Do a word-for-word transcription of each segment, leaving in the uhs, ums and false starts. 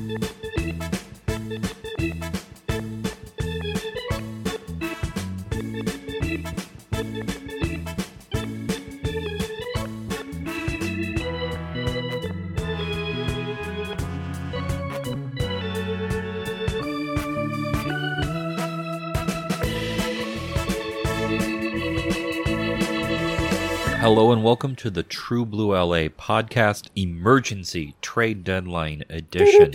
Hello and welcome to the True Blue L A podcast emergency trade deadline edition.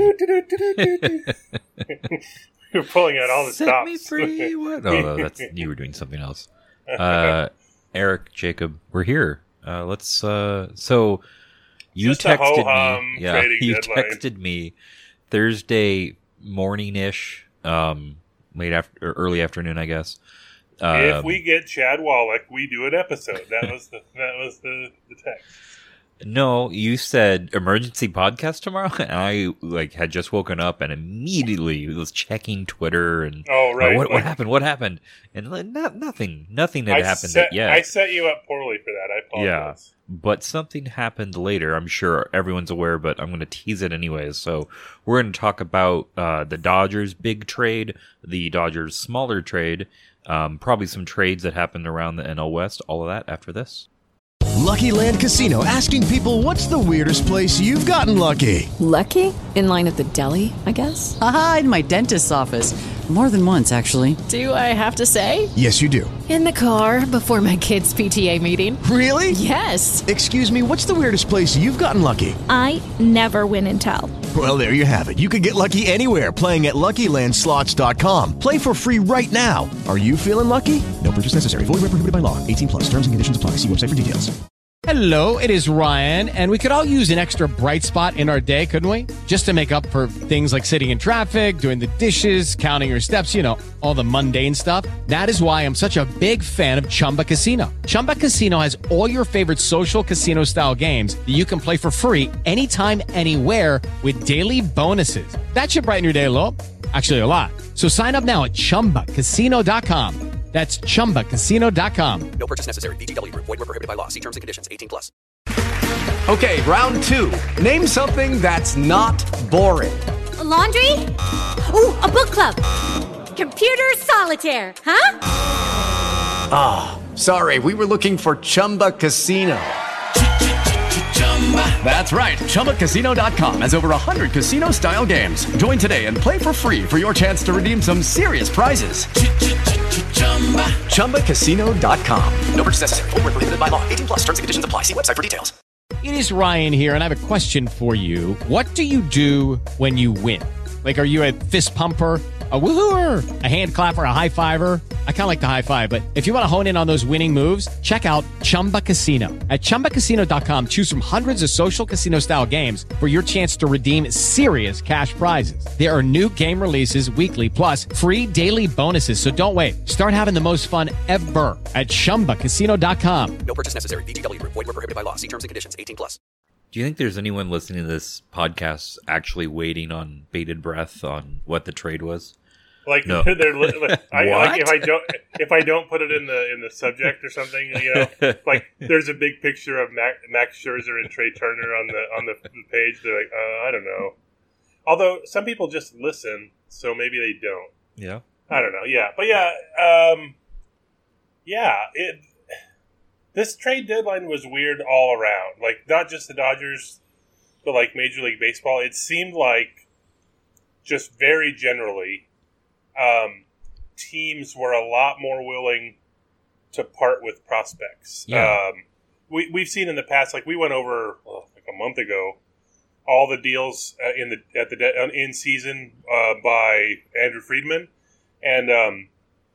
You're pulling out all the Set stops. me free. What? Oh, no, that's you were doing something else. Uh, Eric, Jacob, we're here. Uh, let's. Uh, so you Just a texted ho-hum me. Yeah, trading you deadline. texted me Thursday morning-ish, um, late after, or early afternoon, I guess. Um, If we get Chad Wallach, we do an episode. That was the that was the, the text. No, you said emergency podcast tomorrow, and I like had just woken up and immediately was checking Twitter and Oh, right. uh, what, what Like- happened? What happened? And like, not nothing, nothing had I happened set, yet. I set you up poorly for that. I Yeah, apologize. but something happened later. I'm sure everyone's aware, but I'm going to tease it anyways. So we're going to talk about uh, the Dodgers' big trade, the Dodgers' smaller trade, um, probably some trades that happened around the N L West. All of that after this. Lucky Land Casino, asking people, what's the weirdest place you've gotten lucky? Lucky? In line at the deli, I guess? Aha, in my dentist's office. More than once, actually. Do I have to say? Yes, you do. In the car before my kids' P T A meeting. Really? Yes. Excuse me, what's the weirdest place you've gotten lucky? I never win and tell. Well, there you have it. You can get lucky anywhere, playing at Lucky Land Slots dot com. Play for free right now. Are you feeling lucky? No purchase necessary. Void where prohibited by law. eighteen plus. Terms and conditions apply. See website for details. Hello, it is Ryan, and we could all use an extra bright spot in our day, couldn't we? Just to make up for things like sitting in traffic, doing the dishes, counting your steps, you know, all the mundane stuff. That is why I'm such a big fan of Chumba Casino. Chumba Casino has all your favorite social casino-style games that you can play for free anytime, anywhere with daily bonuses. That should brighten your day a little. Actually, a lot. So sign up now at chumba casino dot com. That's chumba casino dot com. No purchase necessary. V G W. Void where prohibited by law. See terms and conditions. eighteen plus. Okay, round two. Name something that's not boring. A laundry? Ooh, a book club. Computer solitaire, huh? Ah, oh, sorry. We were looking for Chumba Casino. That's right. chumba casino dot com has over one hundred casino-style games. Join today and play for free for your chance to redeem some serious prizes. chumba casino dot com. No purchase necessary. Void where prohibited by law. eighteen plus. Terms and conditions apply. See website for details. It is Ryan here, and I have a question for you. What do you do when you win? Like, are you a fist pumper, a woohooer, a hand clapper, a high fiver? I kind of like the high five, but if you want to hone in on those winning moves, check out Chumba Casino. At chumba casino dot com, choose from hundreds of social casino-style games for your chance to redeem serious cash prizes. There are new game releases weekly, plus free daily bonuses, so don't wait. Start having the most fun ever at chumba casino dot com. No purchase necessary. V G W. Void where prohibited by law. See terms and conditions. eighteen plus. Do you think there's anyone listening to this podcast actually waiting on bated breath on what the trade was? Like No. they're li- like, I, What? like if I don't if I don't put it in the in the subject or something, you know, like there's a big picture of Mac, Max Scherzer and Trey Turner on the on the, the page. They're like, uh, I don't know. Although some people just listen, so maybe they don't. Yeah. I don't know. Yeah, but yeah, um, yeah. It this trade deadline was weird all around. Like not just the Dodgers, but like Major League Baseball. It seemed like just very generally. Um, teams were a lot more willing to part with prospects. Yeah. Um, we we've seen in the past, like we went over oh, like a month ago, all the deals uh, in the at the de- in season uh, by Andrew Friedman, and um,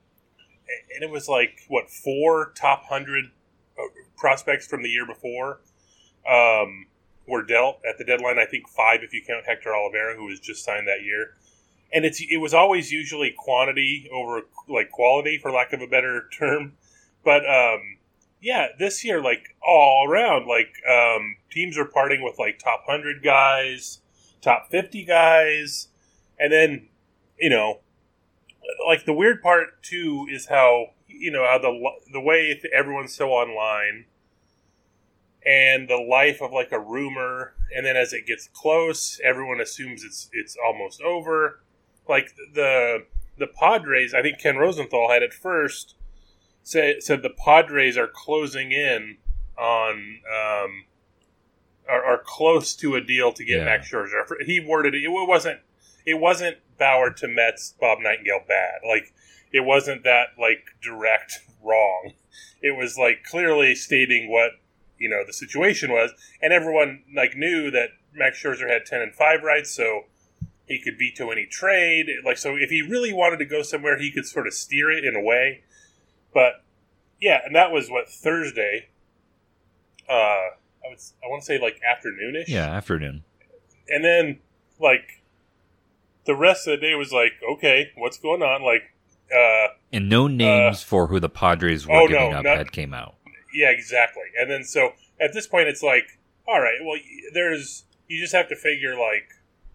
and it was like what four top hundred prospects from the year before um, were dealt at the deadline. I think five if you count Hector Olivera, who was just signed that year. And it's it was always usually quantity over like quality, for lack of a better term. But um, yeah, this year, like all around, like um, teams are parting with like top one hundred guys, top fifty guys, and then you know, like the weird part too is how you know how the the way everyone's so online. and the life of like a rumor, and then as it gets close, everyone assumes it's it's almost over. Like the the Padres, I think Ken Rosenthal had at first say, said the Padres are closing in on um, are, are close to a deal to get Yeah. Max Scherzer. He worded it. It wasn't it wasn't Bauer to Mets, Bob Nightingale bad. Like it wasn't that like direct wrong. It was like clearly stating what, you know, the situation was, and everyone like knew that Max Scherzer had ten and five rights, so he could veto any trade. Like, so if he really wanted to go somewhere, he could sort of steer it in a way. But yeah, and that was what, Thursday. Uh, I would I want to say like afternoonish. Yeah, afternoon. And then like the rest of the day was like, okay, what's going on? Like, uh, And no names uh, for who the Padres were oh, giving no, up not- had came out. yeah, exactly. And then so at this point, it's like, all right, well, there's you just have to figure like,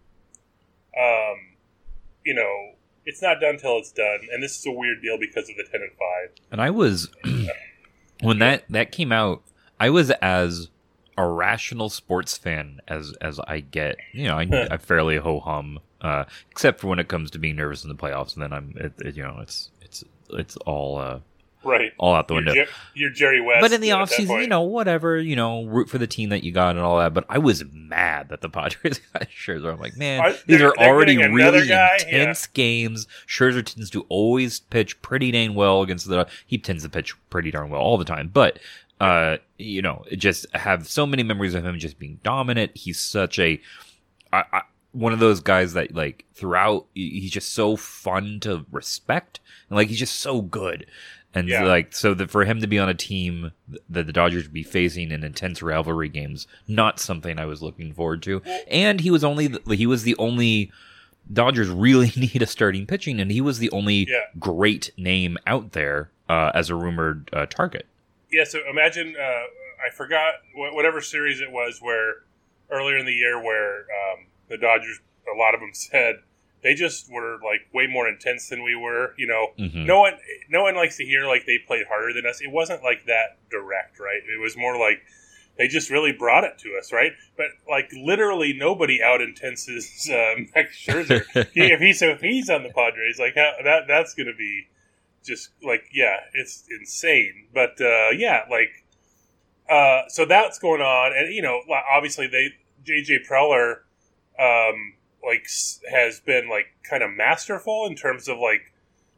um, you know, it's not done till it's done, and this is a weird deal because of the ten and five. And I was when that that came out, I was as a rational sports fan as as I get. You know, I, I fairly ho hum, uh, except for when it comes to being nervous in the playoffs, and then I'm, it, it, you know, it's it's it's all uh, Right. all out the You're window. Jer- you're Jerry West. But in the at off that season, point. you know, whatever, you know, root for the team that you got and all that. But I was mad that the Padres got Scherzer. I'm like, man, Are- these they're- are they're already getting another really guy? intense games. Scherzer tends to always pitch pretty dang well against the. He tends to pitch pretty darn well all the time. But uh, you know, just have so many memories of him just being dominant. He's such a. I, I, one of those guys that like throughout he's just so fun to respect and like he's just so good. And Yeah. like, so that for him to be on a team that the Dodgers would be facing in intense rivalry games, not something I was looking forward to. And he was only, the, he was the only, Dodgers really need a starting pitching, and he was the only Yeah. great name out there uh, as a rumored uh, target. Yeah, so imagine, uh, I forgot wh- whatever series it was where earlier in the year where um, the Dodgers, a lot of them said they just were like way more intense than we were. You know, Mhm. no one, no one likes to hear like they played harder than us. It wasn't like that direct, right? It was more like they just really brought it to us, right? But like literally nobody out intenses uh, Max Scherzer. he, if he's if he's on the Padres, like how, that that's going to be just like yeah, it's insane. But uh, yeah, like uh, so that's going on, and you know, obviously they J J Preller. Um, like has been like kind of masterful in terms of like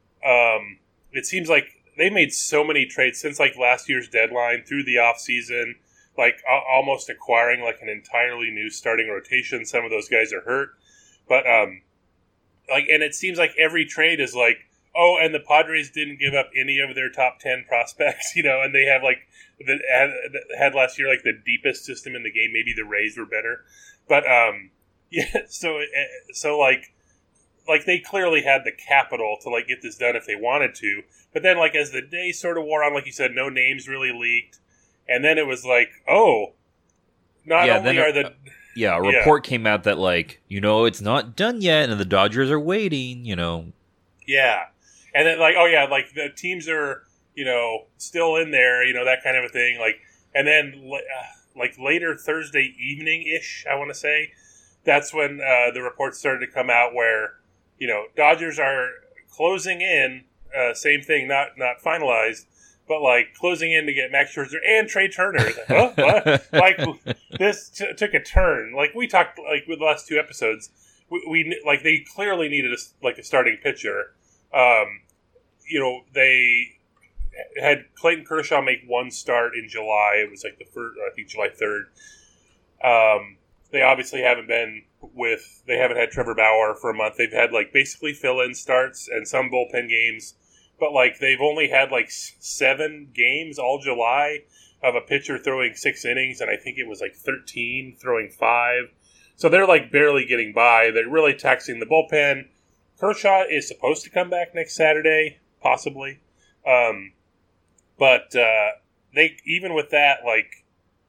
um it seems like they made so many trades since like last year's deadline through the off season, like a- almost acquiring like an entirely new starting rotation. Some of those guys are hurt, but um like and it seems like every trade is like, oh, and the Padres didn't give up any of their top ten prospects, you know, and they have like the had, had last year like the deepest system in the game. Maybe the Rays were better, but um yeah, so so like like they clearly had the capital to like get this done if they wanted to. But then like as the day sort of wore on, like you said, no names really leaked, and then it was like, oh, not Yeah, only then are a- the Yeah, a Yeah. report came out that like, you know, it's not done yet, and the Dodgers are waiting. You know, yeah, and then like oh yeah, like the teams are you know still in there, you know that kind of a thing. Like and then uh, like later Thursday evening ish, I want to say. That's when uh, the reports started to come out where, you know, Dodgers are closing in, uh, same thing, not not finalized, but like closing in to get Max Scherzer and Trey Turner. Like, huh? What? Like this t- took a turn. Like we talked like with the last two episodes, we, we like they clearly needed a, like a starting pitcher. Um, you know, they had Clayton Kershaw make one start in July. It was like the first, I think July third. Um, They obviously haven't been with, they haven't had Trevor Bauer for a month. They've had like basically fill-in starts and some bullpen games, but like they've only had like seven games all July of a pitcher throwing six innings, and I think it was like thirteen throwing five. So they're like barely getting by. They're really taxing the bullpen. Kershaw is supposed to come back next Saturday, possibly. Um, but uh, they, even with that, like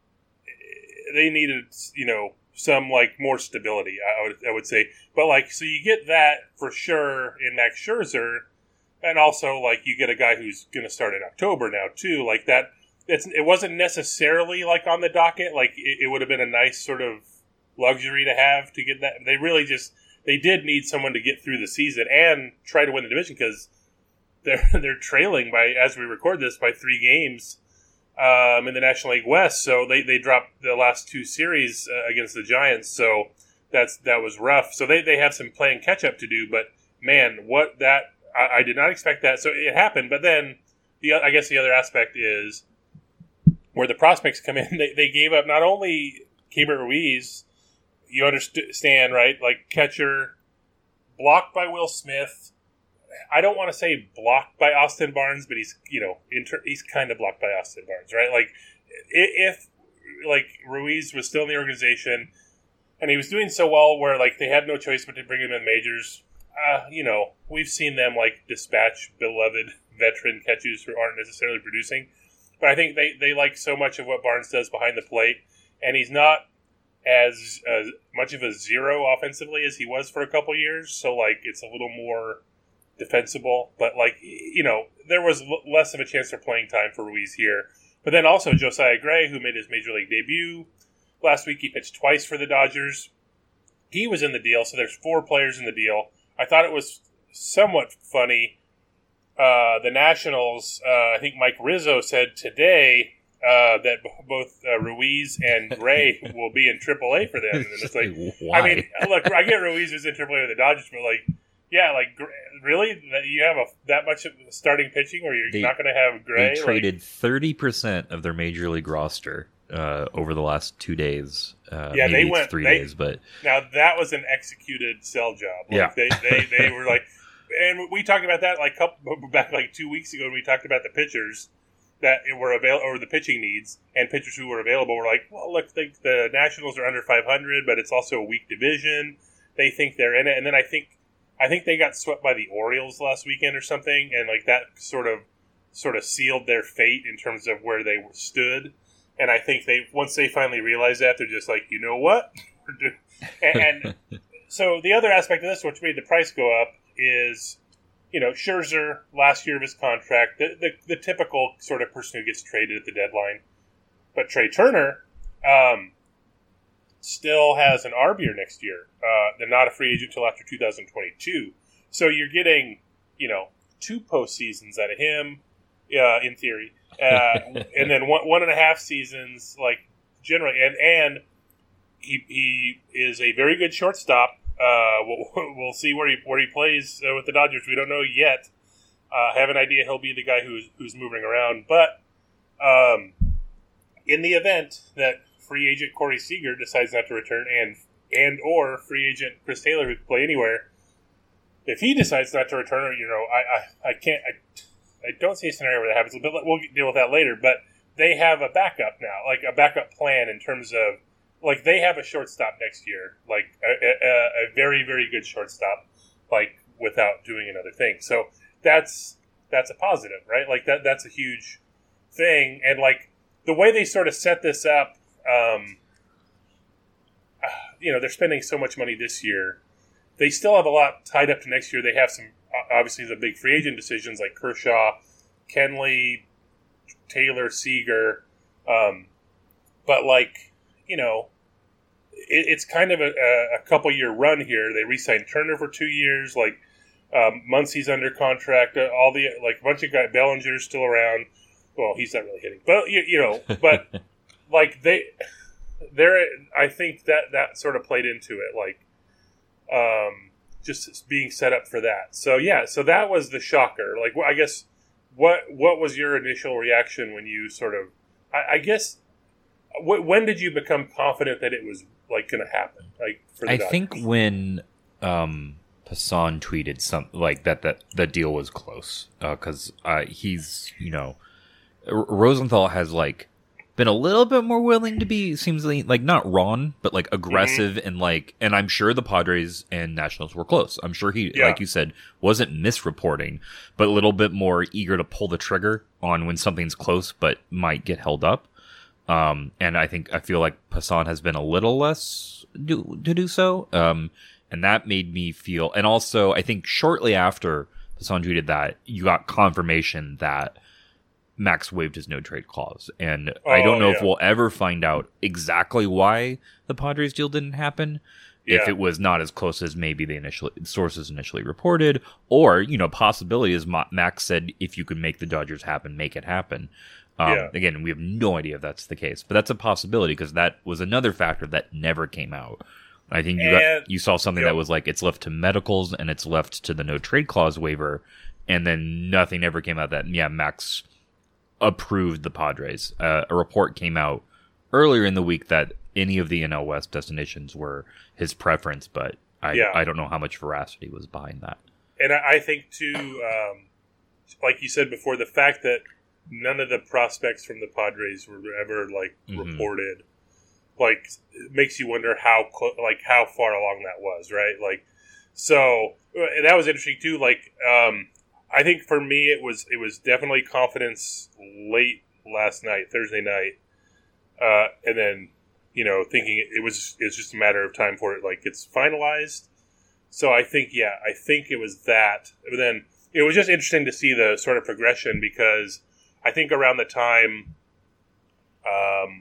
they needed, you know, some like more stability, I would I would say. But like, so you get that for sure in Max Scherzer, and also like you get a guy who's going to start in October now too. Like that it's it wasn't necessarily like on the docket. Like it, it would have been a nice sort of luxury to have to get that. They really just they did need someone to get through the season and try to win the division because they're they're trailing by as we record this by three games um, in the National League West. So they, they dropped the last two series uh, against the Giants. So that's that was rough. So they, they have some playing catch up to do. But man, what that I, I did not expect that. So it happened. But then the I guess the other aspect is where the prospects come in. They they gave up not only Keibert Ruiz. You understand, right? Like catcher, blocked by Will Smith. I don't want to say blocked by Austin Barnes, but he's you know inter- he's kind of blocked by Austin Barnes, right? Like if like Ruiz was still in the organization and he was doing so well, where like they had no choice but to bring him in majors. Uh, you know, we've seen them like dispatch beloved veteran catchers who aren't necessarily producing, but I think they they like so much of what Barnes does behind the plate, and he's not as uh, much of a zero offensively as he was for a couple years. So, like, it's a little more defensible. But, like, you know, there was l- less of a chance for playing time for Ruiz here. But then also Josiah Gray, who made his Major League debut last week. He pitched twice for the Dodgers. He was in the deal, so there's four players in the deal. I thought it was somewhat funny. Uh, the Nationals, uh, I think Mike Rizzo said today... Uh, that b- both uh, Ruiz and Gray will be in triple A for them. And it's like, Why? I mean, look, I get Ruiz is in triple A with the Dodgers, but like, yeah, like, really? That you have a that much of starting pitching where you're They- not going to have Gray? They traded thirty percent of their major league roster uh, over the last two days. Uh, Yeah, maybe they it's went- three they- days, but Now, that was an executed sell job. Like, Yeah. They, they, they were like, and we talked about that like couple, back like two weeks ago when we talked about the pitchers that were available, or the pitching needs, and pitchers who were available were like, well, look, the, the Nationals are under five hundred, but it's also a weak division. They think they're in it, and then I think, I think they got swept by the Orioles last weekend or something, and like that sort of, sort of sealed their fate in terms of where they stood. And I think they, once they finally realized that, they're just like, you know what, and, and so the other aspect of this, which made the price go up, is. You know, Scherzer, last year of his contract, the, the the typical sort of person who gets traded at the deadline. But Trey Turner um, still has an arb year next year. Uh, they're not a free agent until after two thousand twenty-two. So you're getting, you know, two postseasons out of him, uh, in theory. Uh, and then one, one and a half seasons, like, generally. And, and he, he is a very good shortstop. Uh, we'll, we'll see where he where he plays uh, with the Dodgers. We don't know yet. Uh, I have an idea he'll be the guy who's who's moving around. But um, in the event that free agent Corey Seager decides not to return, and and or free agent Chris Taylor, who can play anywhere, if he decides not to return, you know, I I, I can't I, I don't see a scenario where that happens. But we'll deal with that later. But they have a backup now, like a backup plan in terms of. Like, they have a shortstop next year, like a, a, a very, very good shortstop, like, without doing another thing. So that's that's a positive, right? Like, that that's a huge thing. And, like, the way they sort of set this up, um, you know, they're spending so much money this year. They still have a lot tied up to next year. They have some, obviously, the big free agent decisions like Kershaw, Kenley, Taylor, Seager. Um, but, like... You know, it, it's kind of a, a couple year run here. They re-signed Turner for two years. Like um, Muncy's under contract. Uh, all the like a bunch of guys. Bellinger's still around. Well, he's not really hitting, but you, you know, but like they, they're. I think that that sort of played into it. Like, um, just being set up for that. So yeah, so that was the shocker. Like, I guess what what was your initial reaction when you sort of? I, I guess. When did you become confident that it was like going to happen? Like for the I Dodgers? think when um, Passan tweeted something like that, that the deal was close because uh, uh, he's you know R- Rosenthal has like been a little bit more willing to be seems like, like not Ron but like aggressive mm-hmm. and like and I'm sure the Padres and Nationals were close. I'm sure he yeah. like you said wasn't misreporting, but a little bit more eager to pull the trigger on when something's close but might get held up. Um, and I think, I feel like Passan has been a little less do, to do so. Um, and that made me feel, and also I think shortly after Passan tweeted that, you got confirmation that Max waived his no trade clause, and oh, I don't know yeah. if we'll ever find out exactly why the Padres deal didn't happen. Yeah. If it was not as close as maybe the initial sources initially reported, or you know, possibility is Max said, if you can make the Dodgers happen, make it happen. Um, yeah. Again, we have no idea if that's the case, but that's a possibility because that was another factor that never came out. I think you and, got, you saw something yep. that was like it's left to medicals and it's left to the no trade clause waiver, and then nothing ever came out that yeah Max approved the Padres. Uh, a report came out earlier in the week that any of the N L West destinations were his preference, but I yeah. I don't know how much veracity was behind that. And I think too, um, like you said before, the fact that none of the prospects from the Padres were ever like mm-hmm. reported, like it makes you wonder how clo- like how far along that was, right? Like, so that was interesting too. Like, um, I think for me it was it was definitely confidence late last night, Thursday night, uh, and then. You know, thinking it was it was just a matter of time for it, like it's finalized. So I think, yeah, I think it was that. But then it was just interesting to see the sort of progression because I think around the time, um,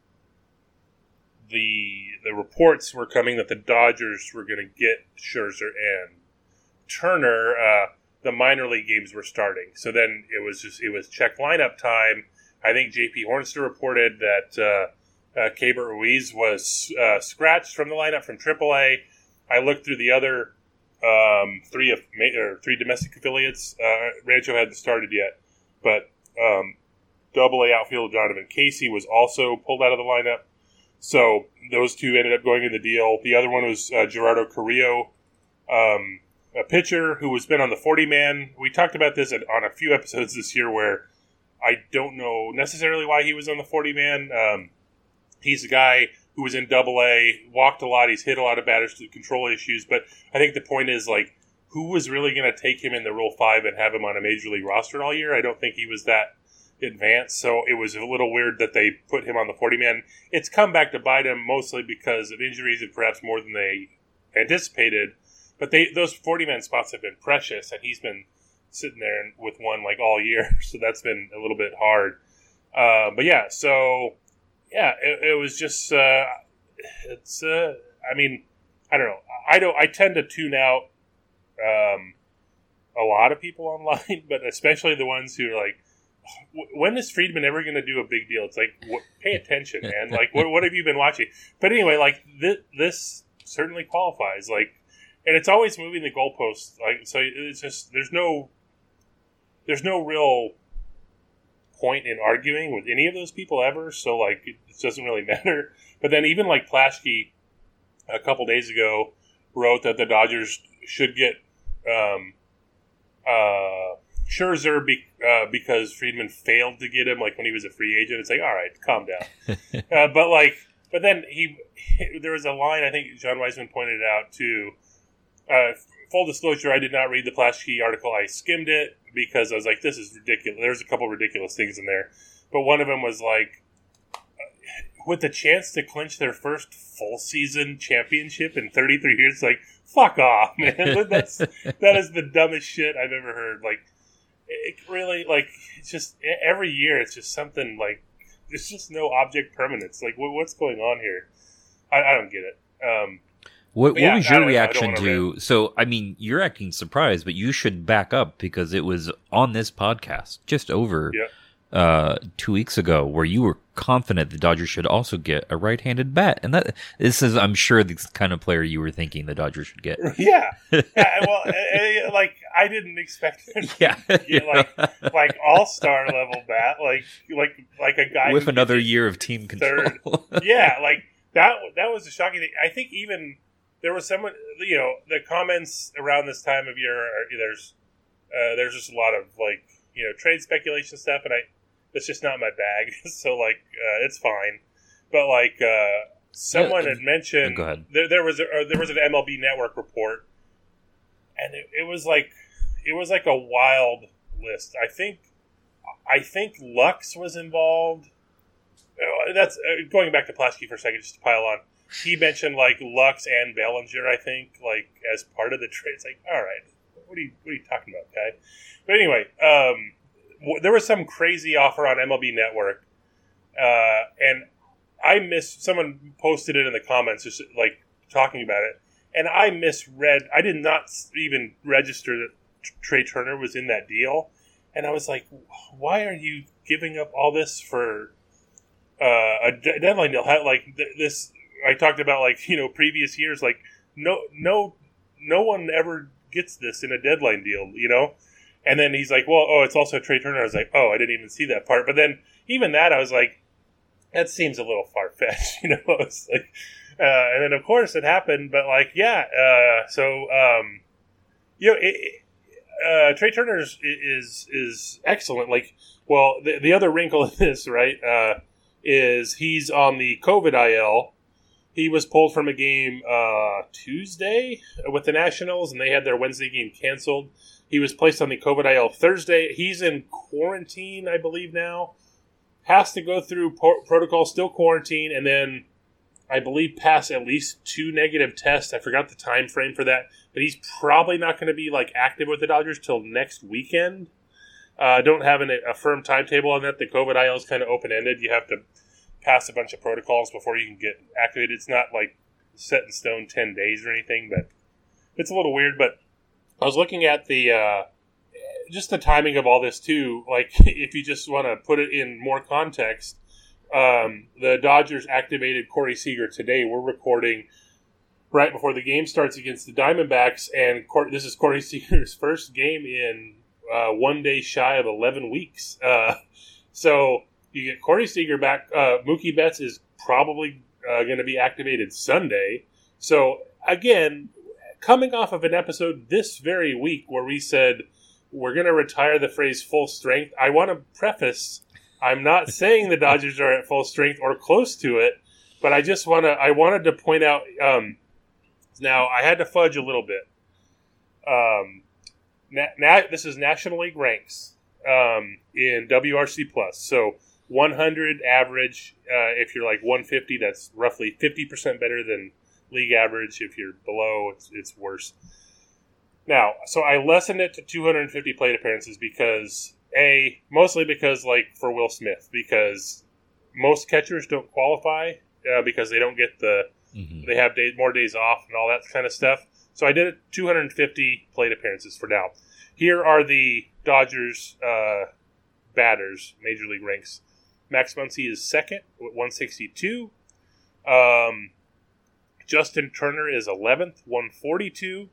the the reports were coming that the Dodgers were going to get Scherzer and Turner. Uh, the minor league games were starting, so then it was just it was check lineup time. I think J P Hornster reported that. Uh, Uh, Keibert Ruiz was uh, scratched from the lineup from triple A. I looked through the other um, three of or three domestic affiliates. Uh, Rancho hadn't started yet, but um, double A outfielder Donovan Casey was also pulled out of the lineup. So those two ended up going in the deal. The other one was uh, Gerardo Carrillo, um, a pitcher who has been on the forty man. We talked about this on a few episodes this year where I don't know necessarily why he was on the forty man. Um, He's a guy who was in double A, walked a lot, he's hit a lot of batters to control issues, but I think the point is, like, who was really going to take him in the Rule five and have him on a Major League roster all year? I don't think he was that advanced, so it was a little weird that they put him on the forty man. It's come back to bite him mostly because of injuries and perhaps more than they anticipated, but they those forty man spots have been precious, and he's been sitting there with one, like, all year, so that's been a little bit hard. Uh, but, yeah, so... Yeah, it, it was just, uh, it's, uh, I mean, I don't know. I don't, I tend to tune out um, a lot of people online, but especially the ones who are like, when is Friedman ever going to do a big deal? It's like, what, pay attention, man. Like, what, what have you been watching? But anyway, like, this, this certainly qualifies. Like, and it's always moving the goalposts. Like, so it's just, there's no, there's no real point in arguing with any of those people ever, so like it doesn't really matter. But then even like Plaschke a couple days ago wrote that the Dodgers should get um, uh, Scherzer be, uh, because Friedman failed to get him like when he was a free agent. It's like, all right, calm down. uh, but like, but then he, he there was a line I think John Weisman pointed out too. Uh, full disclosure, I did not read the Plaschke article. I skimmed it because I was like, this is ridiculous. There's a couple ridiculous things in there. But one of them was like, with the chance to clinch their first full season championship in thirty-three years, like, fuck off, man. That's, that is the dumbest shit I've ever heard. Like, it really, like, it's just, every year it's just something like, there's just no object permanence. Like, what's going on here? I, I don't get it. Um, What, what yeah, was your reaction to? So, I mean, you're acting surprised, but you should back up because it was on this podcast just over yeah. uh, two weeks ago where you were confident the Dodgers should also get a right-handed bat, and that this is, I'm sure, the kind of player you were thinking the Dodgers should get. Yeah, yeah well, uh, like I didn't expect it. Yeah, to get, like like all-star level bat, like like like a guy with another year of team control. Yeah, like that. That was a shocking thing. I think even. There was someone, you know, the comments around this time of year, are, there's uh, there's just a lot of, like, you know, trade speculation stuff, and I it's just not my bag, so, like, uh, it's fine. But, like, uh, someone had mentioned, Go ahead. there, there was a, uh, there was an M L B Network report, and it, it was like, it was like a wild list. I think, I think Lux was involved. Uh, that's, uh, going back to Plaschke for a second, just to pile on. He mentioned, like, Lux and Bellinger, I think, like, as part of the trade. It's like, all right, what are you, what are you talking about, guy? But anyway, um, there was some crazy offer on M L B Network, uh, and I missed. Someone posted it in the comments, just like talking about it, and I misread. I did not even register that Trey Turner was in that deal, and I was like, "Why are you giving up all this for uh, a de- deadline deal?" Like th- this, I talked about like you know previous years, like no, no, no one ever gets this in a deadline deal, you know. And then he's like, "Well, oh, it's also Trey Turner." I was like, "Oh, I didn't even see that part." But then even that, I was like, "That seems a little far fetched," you know. It's like, uh, and then of course it happened. But like, yeah. Uh, so um, you know, it, uh, Trey Turner is, is is excellent. Like, well, the, the other wrinkle in this, right, uh, is he's on the COVID I L. He was pulled from a game uh, Tuesday with the Nationals, and they had their Wednesday game canceled. He was placed on the COVID I L Thursday. He's in quarantine, I believe, now. Has to go through por- protocol, still quarantine, and then I believe pass at least two negative tests. I forgot the time frame for that, but he's probably not going to be like active with the Dodgers till next weekend. I uh, don't have an, a firm timetable on that. The COVID I L is kind of open-ended. You have to pass a bunch of protocols before you can get activated. It's not like set in stone ten days or anything, but it's a little weird. But I was looking at the uh, just the timing of all this too. Like, if you just want to put it in more context, um, the Dodgers activated Corey Seager today. We're recording right before the game starts against the Diamondbacks, and Cor- this is Corey Seager's first game in uh, one day shy of eleven weeks. Uh, so you get Corey Seager back. Uh, Mookie Betts is probably uh, going to be activated Sunday. So again, coming off of an episode this very week where we said we're going to retire the phrase full strength, I want to preface, I'm not saying the Dodgers are at full strength or close to it, but I just want to, I wanted to point out, um, now I had to fudge a little bit. Um, now, na- this is National League ranks um, in W R C plus. So one hundred average, uh, if you're like one fifty, that's roughly fifty percent better than league average. If you're below, it's, it's worse. Now, so I lessened it to two hundred fifty plate appearances because, A, mostly because, like, for Will Smith, because most catchers don't qualify uh, because they don't get the, mm-hmm. they have day, more days off and all that kind of stuff. So I did it two hundred fifty plate appearances for now. Here are the Dodgers uh, batters, Major League ranks. Max Muncy is second with one sixty-two. Um... Justin Turner is eleventh, one forty-two.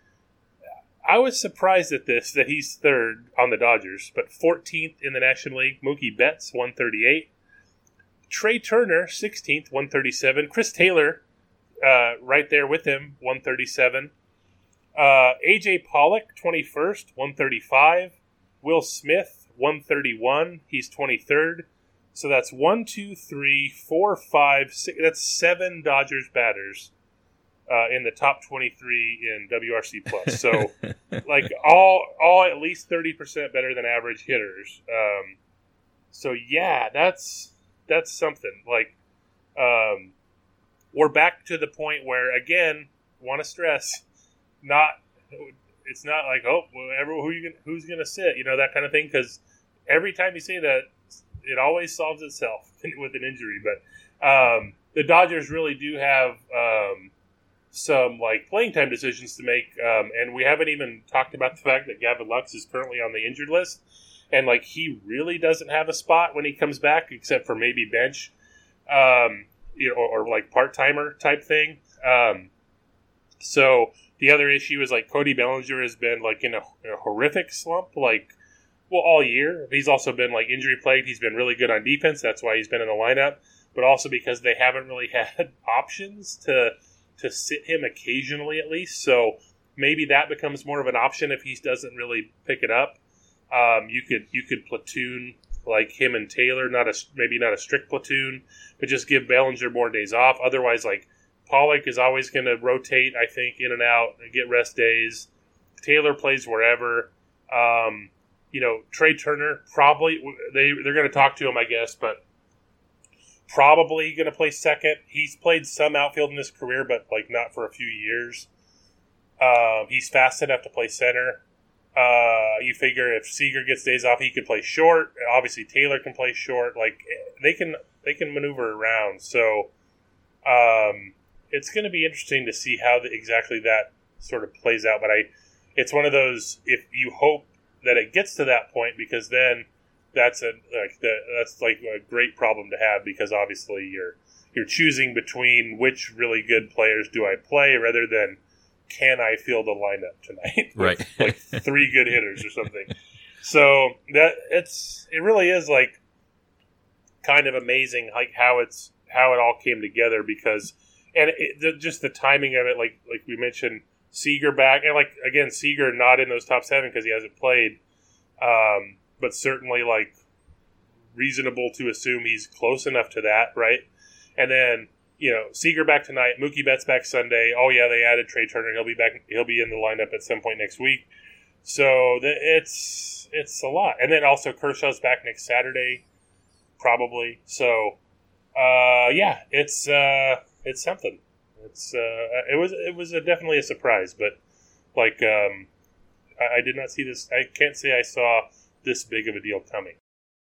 I was surprised at this, that he's third on the Dodgers, but fourteenth in the National League. Mookie Betts, one thirty-eight. Trey Turner, sixteenth, one thirty-seven. Chris Taylor, uh, right there with him, one thirty-seven. Uh, A J Pollock, twenty-first, one thirty-five. Will Smith, one thirty-one. He's twenty-third. So that's one, two, three, four, five, six. That's seven Dodgers batters uh, in the top twenty-three in W R C plus. So, like all, all at least thirty percent better than average hitters. Um, so yeah, that's that's something. Like, um, we're back to the point where, again, want to stress, not it's not like, oh, whoever who you gonna, who's going to sit, you know, that kind of thing. Because every time you say that, it always solves itself with an injury. But um, the Dodgers really do have um, some like playing time decisions to make, um, and we haven't even talked about the fact that Gavin Lux is currently on the injured list, and like he really doesn't have a spot when he comes back, except for maybe bench, um, you know, or, or like part timer type thing. Um, so the other issue is like Cody Bellinger has been like in a, a horrific slump, like. Well, all year. He's also been like injury plagued. He's been really good on defense. That's why he's been in the lineup. But also because they haven't really had options to to sit him occasionally, at least. So maybe that becomes more of an option if he doesn't really pick it up. Um, you could you could platoon like him and Taylor, not a maybe not a strict platoon, but just give Bellinger more days off. Otherwise, like Pollock is always going to rotate, I think, in and out and get rest days. Taylor plays wherever. Um, You know, Trey Turner, probably, they, they're going to talk to him, I guess, but probably going to play second. He's played some outfield in his career, but, like, not for a few years. Um, he's fast enough to play center. Uh, you figure if Seager gets days off, he could play short. Obviously, Taylor can play short. Like they can they can maneuver around. So um, it's going to be interesting to see how the, exactly that sort of plays out. But I, it's one of those. If you hope that it gets to that point, because then that's a like the, that's like a great problem to have, because obviously you're you're choosing between which really good players do I play rather than can I field a lineup tonight with right. like three good hitters or something. So that it's it really is like kind of amazing like how it's how it all came together, because and it, the, just the timing of it, like like we mentioned, Seager back, and like again Seager not in those top seven because he hasn't played, um, but certainly like reasonable to assume he's close enough to that, right? And then, you know, Seager back tonight, Mookie Betts back Sunday. Oh yeah, they added Trey Turner. He'll be back. He'll be in the lineup at some point next week. So the, it's it's a lot. And then also Kershaw's back next Saturday, probably. So uh, yeah, it's uh, it's something. It's uh, it was it was a, definitely a surprise, but like um, I, I did not see this. I can't say I saw this big of a deal coming.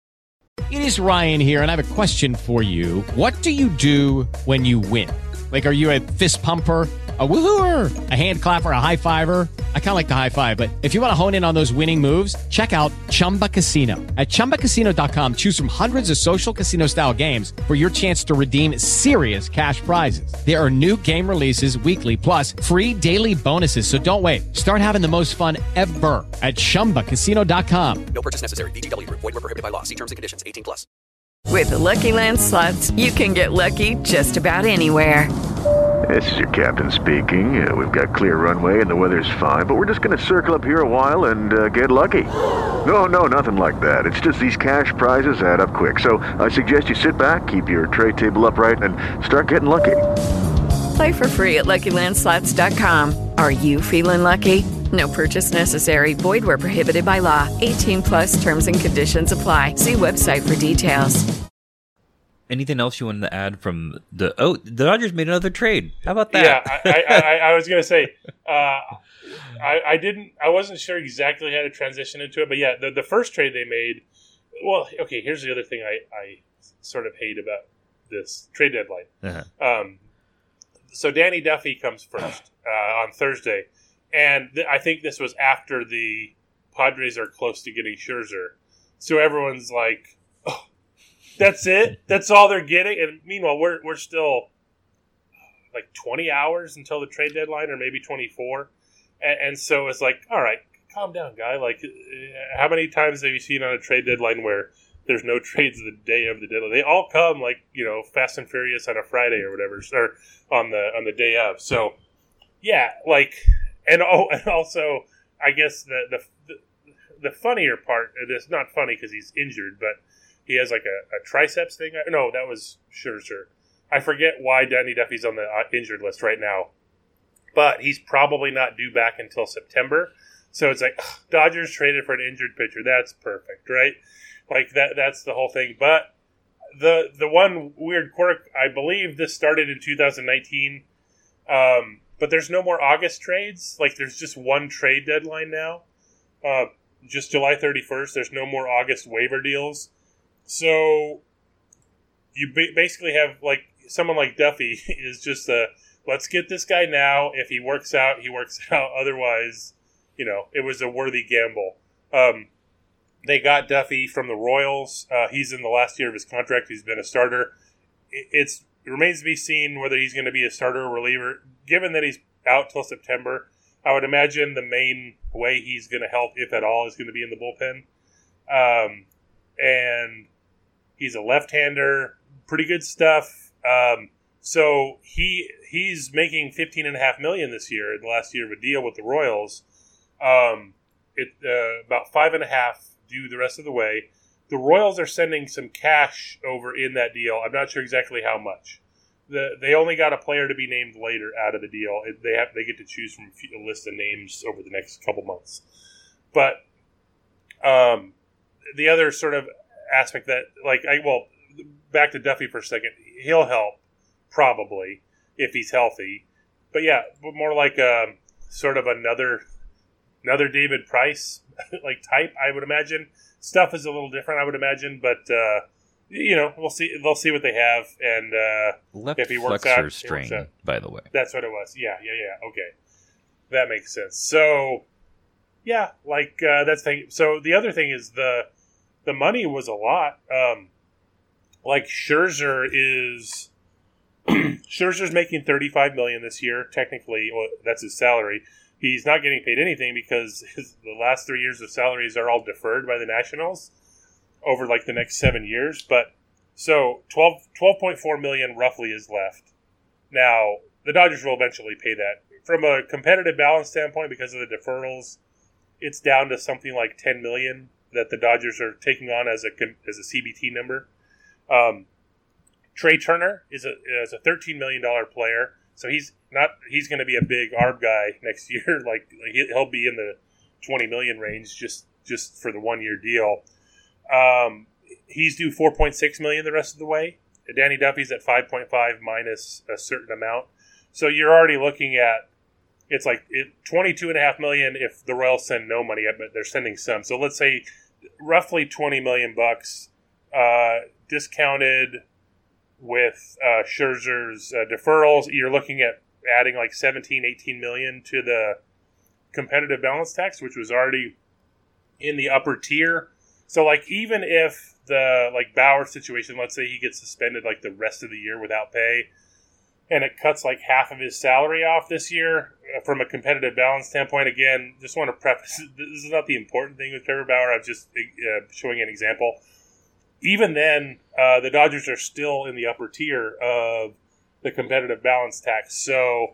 It is Ryan here, and I have a question for you. What do you do when you win? Like, are you a fist pumper, a woohooer, a hand clapper, a high fiver? I kind of like the high five, but if you want to hone in on those winning moves, check out Chumba Casino. At chumba casino dot com, choose from hundreds of social casino-style games for your chance to redeem serious cash prizes. There are new game releases weekly, plus free daily bonuses. So don't wait. Start having the most fun ever at chumba casino dot com. No purchase necessary. V G W. Void where prohibited by law. See terms and conditions. eighteen plus. With the Lucky Land Slots, you can get lucky just about anywhere. This is your captain speaking. Uh, we've got clear runway and the weather's fine, but we're just going to circle up here a while and uh, get lucky. No, no, nothing like that. It's just these cash prizes add up quick. So I suggest you sit back, keep your tray table upright, and start getting lucky. Play for free at lucky land slots dot com. Are you feeling lucky? No purchase necessary. Void where prohibited by law. eighteen plus terms and conditions apply. See website for details. Anything else you wanted to add from the... Oh, the Dodgers made another trade. How about that? Yeah, I, I, I, I was going to say, uh, I, I didn't... I wasn't sure exactly how to transition into it, but yeah, the, the first trade they made... Well, okay, here's the other thing I, I sort of hate about this trade deadline. Uh-huh. Um, so Danny Duffy comes first uh, on Thursday, and th- I think this was after the Padres are close to getting Scherzer. So everyone's like... That's it. That's all they're getting. And meanwhile, we're we're still like twenty hours until the trade deadline, or maybe twenty-four. And, and so it's like, all right, calm down, guy. Like, how many times have you seen on a trade deadline where there's no trades the day of the deadline? They all come like, you know, fast and furious on a Friday or whatever, or on the on the day of. So yeah, like, and oh, and also, I guess the the the, the funnier part. It's not funny because he's injured, but. He has like a, a triceps thing. No, that was Scherzer. I forget why Danny Duffy's on the uh, injured list right now. But he's probably not due back until September. So it's like, ugh, Dodgers traded for an injured pitcher. That's perfect, right? Like, that. that's the whole thing. But the the one weird quirk, I believe this started in two thousand nineteen. Um, but there's no more August trades. Like, there's just one trade deadline now. Uh, just July thirty-first. There's no more August waiver deals. So you ba- basically have like someone like Duffy is just a let's get this guy now. If he works out, he works out. Otherwise, you know, it was a worthy gamble. Um, they got Duffy from the Royals. Uh, he's in the last year of his contract. He's been a starter. It, it's, it remains to be seen whether he's going to be a starter or reliever. Given that he's out till September, I would imagine the main way he's going to help, if at all, is going to be in the bullpen. Um, and he's a left-hander, pretty good stuff. Um, so he he's making fifteen and a half million this year in the last year of a deal with the Royals. Um, it uh, about five and a half due the rest of the way. The Royals are sending some cash over in that deal. I'm not sure exactly how much. The they only got a player to be named later out of the deal. It, they have they get to choose from a list of names over the next couple months. But um, the other sort of aspect that, like, I well, back to Duffy for a second. He'll help, probably, if he's healthy. But yeah, but more like a, sort of another another David Price like type, I would imagine. Stuff is a little different, I would imagine, but uh, you know, we'll see. They'll see what they have, and uh, left if he works flexor out, strain, works out. by the way. That's what it was. Yeah, yeah, yeah. Okay, that makes sense. So, yeah, like uh, that's the thing. So the other thing is the the money was a lot. Um, like Scherzer is Scherzer's making thirty-five million dollars this year. Technically, well, that's his salary. He's not getting paid anything because his, the last three years of salaries are all deferred by the Nationals over like the next seven years. But so twelve point four million dollars roughly is left. Now, the Dodgers will eventually pay that. From a competitive balance standpoint, because of the deferrals, it's down to something like ten million dollars that the Dodgers are taking on as a as a C B T number. Um, Trey Turner is a is a thirteen million dollars player. So he's not. He's going to be a big arb guy next year. Like he'll be in the twenty million range just just for the one year deal. Um, he's due four point six million the rest of the way. Danny Duffy's at five point five minus a certain amount. So you're already looking at it's like it, twenty-two and a half million if the Royals send no money, but they're sending some. So let's say roughly twenty million bucks uh, discounted. With uh, Scherzer's uh, deferrals, you're looking at adding like seventeen, eighteen million to the competitive balance tax, which was already in the upper tier. So, like, even if the like Bauer situation, let's say he gets suspended like the rest of the year without pay, and it cuts like half of his salary off this year uh, from a competitive balance standpoint. Again, just want to preface this is not the important thing with Trevor Bauer. I'm just uh, showing an example. Even then, uh, the Dodgers are still in the upper tier of the competitive balance tax. So,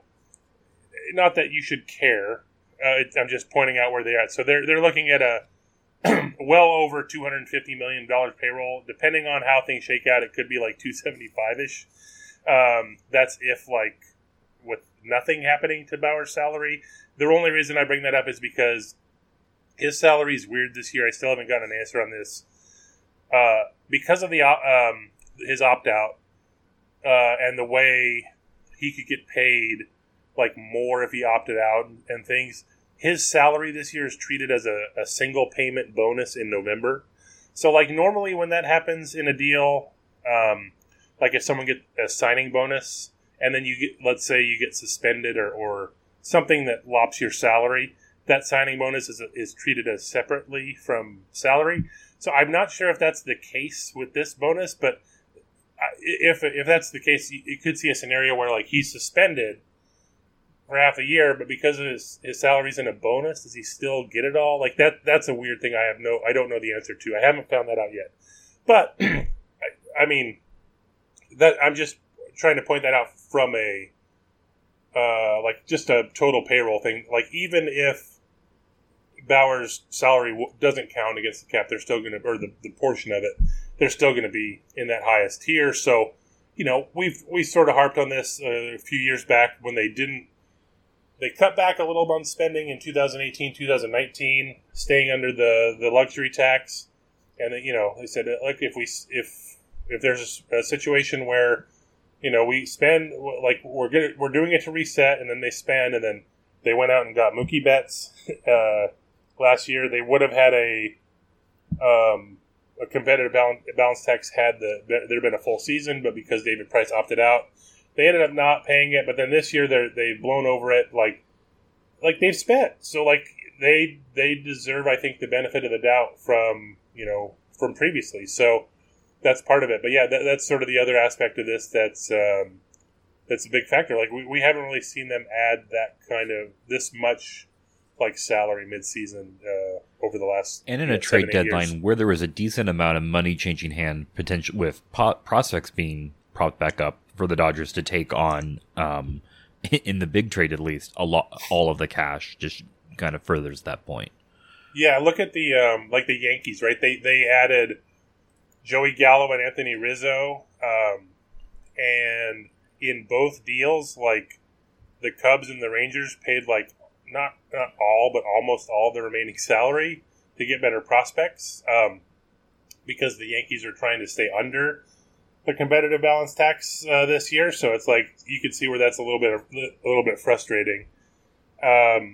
not that you should care. Uh, it, I'm just pointing out where they're at. So they're they're looking at a well over two hundred fifty million dollars payroll. Depending on how things shake out, it could be like two seventy-five ish. Um, that's if like with nothing happening to Bauer's salary. The only reason I bring that up is because his salary is weird this year. I still haven't gotten an answer on this. Uh, because of the um, his opt-out uh, and the way he could get paid like more if he opted out and, and things, his salary this year is treated as a, a single payment bonus in November. So like normally when that happens in a deal, um, like if someone gets a signing bonus and then you get, let's say you get suspended or, or something that lops your salary, that signing bonus is is treated as separately from salary. So I'm not sure if that's the case with this bonus, but if if that's the case, you could see a scenario where like he's suspended for half a year, but because of his, his salary's in a bonus, does he still get it all? Like that that's a weird thing. I have no I don't know the answer to. I haven't found that out yet. But I, I mean that I'm just trying to point that out from a uh, like just a total payroll thing. Like even if Bauer's salary w- doesn't count against the cap, they're still going to, or the, the portion of it, they're still going to be in that highest tier. So, you know, we've we sort of harped on this uh, a few years back when they didn't, they cut back a little on spending in two thousand eighteen, two thousand nineteen, staying under the, the luxury tax, and then, you know, they said like if we if if there's a, a situation where, you know, we spend like we're good, we're doing it to reset, and then they spend, and then they went out and got Mookie Betts. Uh, Last year, they would have had a um, a competitive balance, balance tax had the there had been a full season, but because David Price opted out, they ended up not paying it. But then this year, they they've blown over it like like they've spent. So like they they deserve, I think, the benefit of the doubt from you know from previously. So that's part of it. But yeah, that, that's sort of the other aspect of this. That's um, that's a big factor. Like we, we haven't really seen them add that kind of this much. Like salary mid-season uh, over the last and in you know, a trade seven, deadline years. Where there was a decent amount of money changing hand potential with po- prospects being propped back up for the Dodgers to take on um, in the big trade at least a lot all of the cash just kind of furthers that point. Yeah, look at the um, like the Yankees, right? They they added Joey Gallo and Anthony Rizzo, um, and in both deals, like the Cubs and the Rangers paid like. Not not all, but almost all the remaining salary to get better prospects um, because the Yankees are trying to stay under the competitive balance tax uh, this year. So it's like you could see where that's a little bit a little bit frustrating. Um,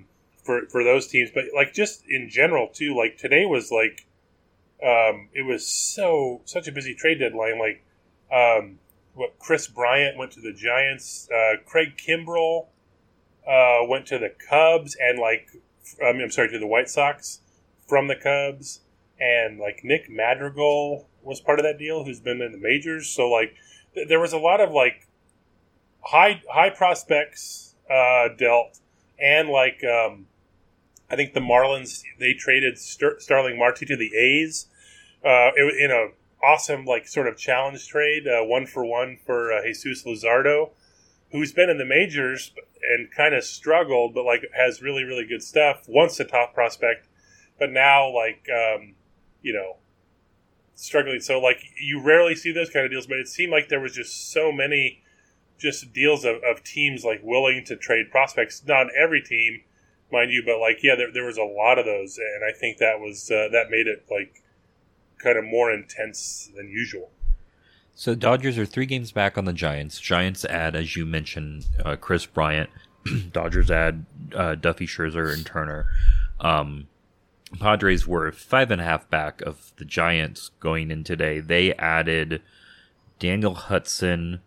for for those teams, but like just in general too. Like today was like, um, it was so such a busy trade deadline. Like, um, what Chris Bryant went to the Giants, uh, Craig Kimbrell uh, went to the Cubs, and like, I mean, I'm sorry, to the White Sox from the Cubs, and like Nick Madrigal was part of that deal, who's been in the majors. So like, th- there was a lot of like high high prospects uh, dealt, and like um, I think the Marlins, they traded Ster- Starling Marte to the A's uh, in a awesome like sort of challenge trade, uh, one for one for uh, Jesus Luzardo, who's been in the majors and kind of struggled, but like has really really good stuff. Once a top prospect, but now like um, you know. struggling. So like you rarely see those kind of deals, but it seemed like there was just so many just deals of, of teams like willing to trade prospects. Not every team, mind you, but like yeah, there, there was a lot of those, and I think that was uh, that made it like kind of more intense than usual. So Dodgers are three games back on the Giants. Giants add, as you mentioned, uh, Chris Bryant. Dodgers add uh, Duffy, Scherzer, and Turner. Um, Padres were five and a half back of the Giants going in today. They added Daniel Hudson.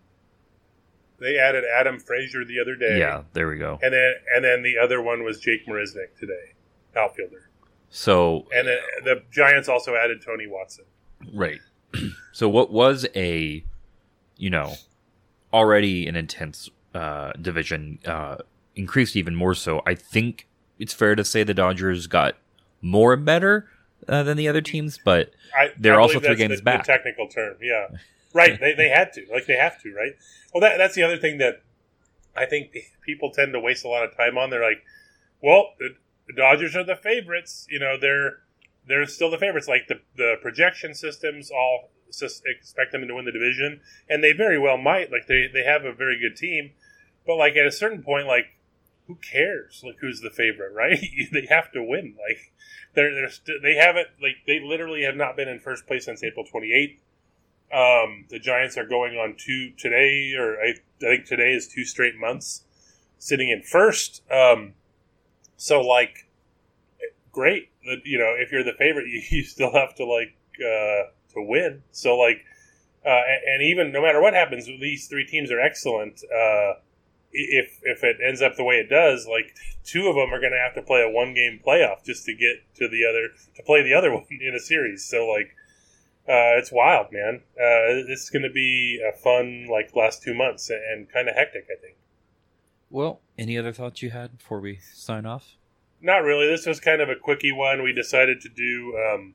They added Adam Frazier the other day. Yeah, there we go. And then and then the other one was Jake Marisnick today, outfielder. So and the, the Giants also added Tony Watson. Right. So what was a, you know, already an intense uh, division uh, increased even more so. I think it's fair to say the Dodgers got more better uh, than the other teams, but I, they're I also three that's games the, back. The technical term, yeah, right. They they had to, like they have to, right? Well, that that's the other thing that I think people tend to waste a lot of time on. They're like, well, the, the Dodgers are the favorites. You know, they're they're still the favorites. Like the the projection systems all expect them to win the division, and they very well might. Like they they have a very good team, but like at a certain point, like. Who cares? Like, who's the favorite, right? They have to win. Like, they're they're st- they haven't like they literally have not been in first place since April twenty-eighth. Um, the Giants are going on two today, or I, I think today is two straight months sitting in first. Um, so like, great. You know, if you're the favorite, you, you still have to like uh, to win. So like, uh, and, and even no matter what happens, these three teams are excellent. Uh, If if it ends up the way it does, like two of them are going to have to play a one game playoff just to get to the other to play the other one in a series. So like, uh, it's wild, man. Uh, it's going to be a fun like last two months and, and kind of hectic, I think. Well, any other thoughts you had before we sign off? Not really. This was kind of a quickie one. We decided to do um,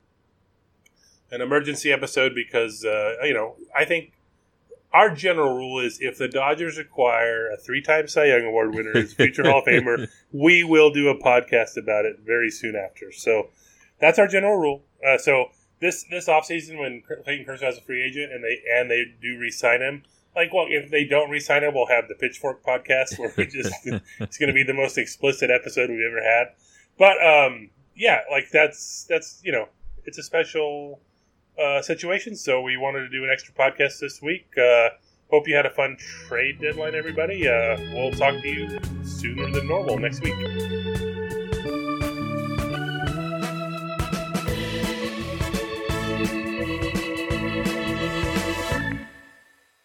an emergency episode because uh, you know I think. Our general rule is if the Dodgers acquire a three-time Cy Young Award winner as a future Hall of Famer, we will do a podcast about it very soon after. So that's our general rule. Uh, so this this offseason when Clayton Kershaw is a free agent and they and they do re-sign him, like, well, if they don't re-sign him, we'll have the Pitchfork podcast where we just it's going to be the most explicit episode we've ever had. But um, yeah, like that's that's you know it's a special. Uh, situation, so we wanted to do an extra podcast this week. Uh, hope you had a fun trade deadline, everybody. Uh, we'll talk to you sooner than normal next week.